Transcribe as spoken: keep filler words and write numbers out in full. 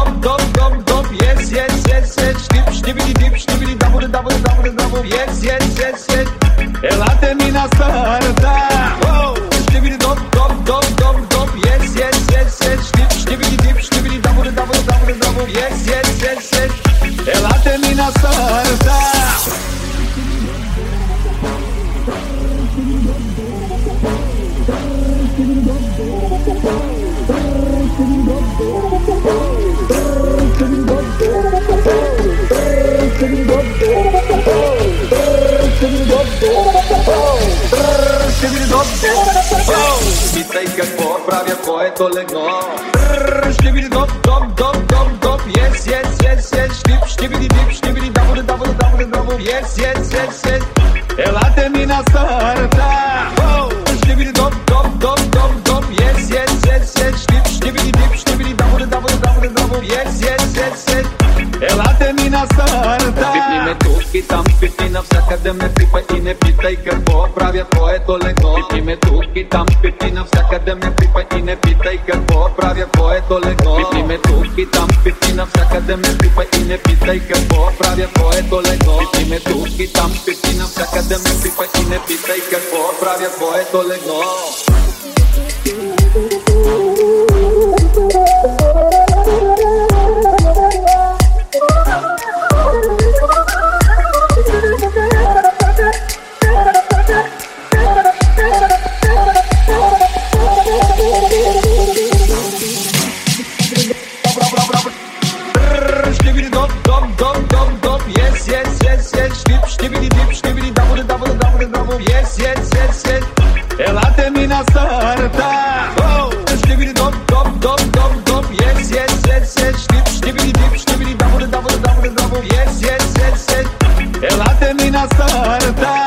dop, dop, dop, dop, yes, yes, yes, yes, știp, știbidi dip, știbidi dabur, dabur, dabur, dabur, yes, yes, yes, yes. Elate mina sarta, oh, știbidi dop, dop, dop, dop, dop, yes, yes, yes, yes, știp, știbidi dip, știbidi dabur, dabur, dabur, dabur, yes, yes, yes, yes. Elate mina sarta. Питай какво правя, което легло. Щибиди доп, доп, доп, доп, доп, yes, yes, yes, yes, щип, щибиди дип, щибиди дабур, дабур, дабур, дабур, yes, yes, yes, yes. Елате ми на старта. Щибиди доп, доп, доп, доп, доп, yes, yes, yes, yes, щип, щибиди дип, щибиди дабур, дабур, дабур, дабур, yes, yes, yes, yes. Елате ми на старта. Пипни ме тук и там, пипни навсякъде ме пипай и не питай какво правя, твоето легло. Пипни ме тук и там, пипни навсякъде ме пипай и не питай какво правя, твоето легло. Пипни ме тук и там, пипни навсякъде ме пипай и не питай какво правя, твоето легло. Пипни ме тук и там, пипни навсякъде ме пипай и не питай какво правя, твоето легло. Щибиди доп, доп, доп, доп, доп, yes, yes, yes, yes, щип, щибиди дип, щибиди дабур, дабур, дабур, дабур, yes, yes, yes, yes. Елате ми на старта. Щибиди доп, доп, доп, доп, доп, yes, yes, yes, yes, щип, щибиди дип, щибиди дабур, дабур, дабур, дабур, yes, yes, yes, yes. Елате ми на старта.